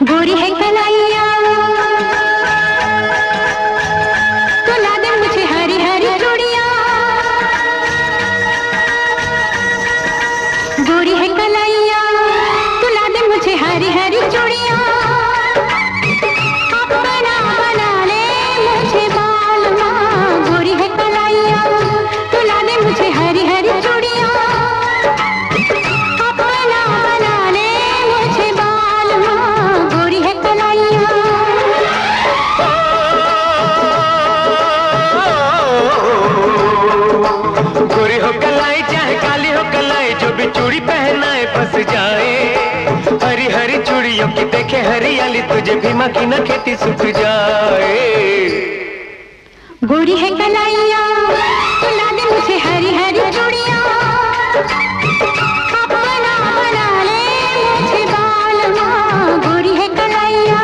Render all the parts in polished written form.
गोरी है कलाइया तो ला दे मुझे हरी हरी चूड़ियां। गोरी है कलाइया तो ला दे मुझे हरी हरी चूड़ियां। अपना बना ले मुझे बालमा। गोरी है कलाइया तो ला दे मुझे हरी हरी चूड़ियां। अपना बना ले मुझे बालमा। गोरी है कलाइया। गोरी हो कलाई चाहे काली हो कलाई, जो भी चूड़ी पहनाए बस जाए। हरी हरी चूड़ियों की देखे हरियाली, तुझे भी मक्खी न खेती सूख जाए। गोरी है कलाइया तो ला दे मुझे हरी हरी चूड़ियां। अपना बना ले मुझे बालमा। गोरी है कलाइया।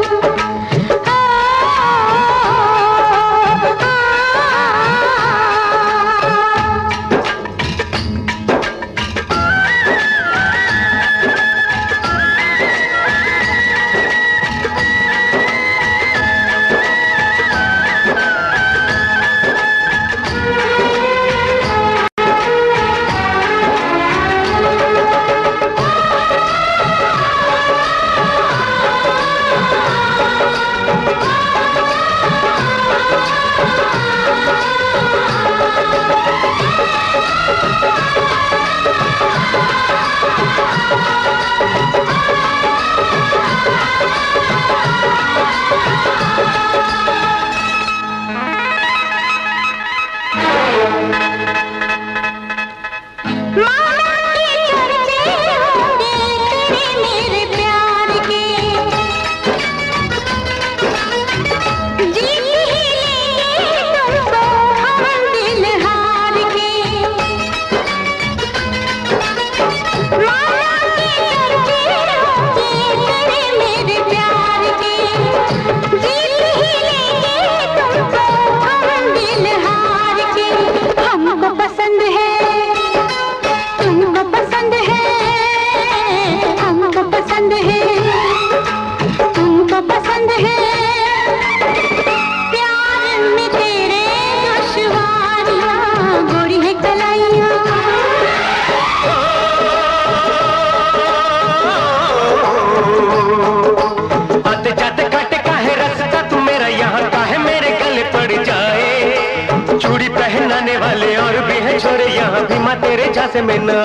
चूड़ी पहनाने वाले और भी हैं छोरे, यहाँ भी माँ तेरे झांसे में न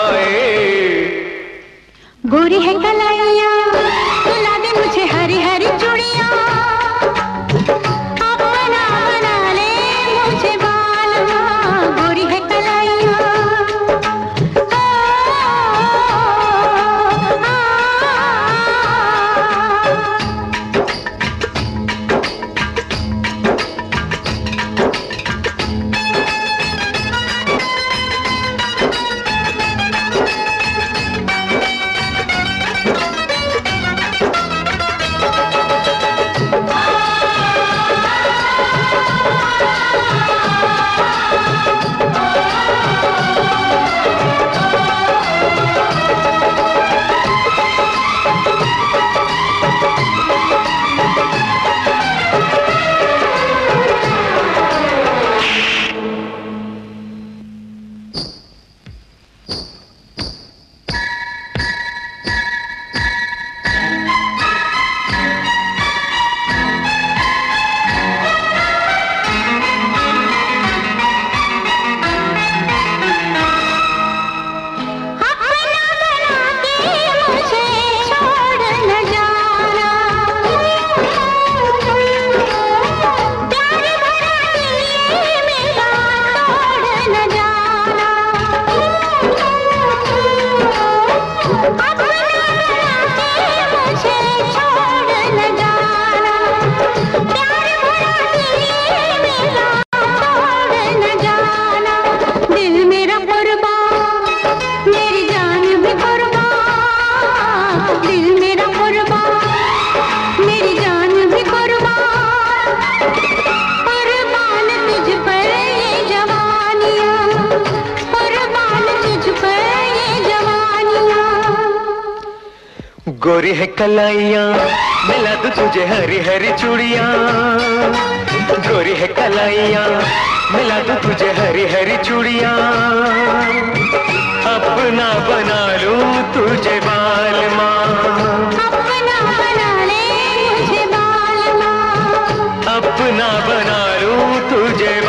आए। गोरी है कलाइया तो ला दे मुझे हरी हरी चूड़ियां। अपना बना ले मुझे बालमा। गोरी है कलाइया। गोरी है कलाइयाँ मिला दूं तुझे हरी हरी चूड़ियाँ, गोरी है कलाइयाँ मिला दूं तुझे हरी हरी चूड़ियाँ, अपना बना लूं तुझे बाल माँ, अपना बना ले मुझे बाल माँ, अपना बना लूं तुझे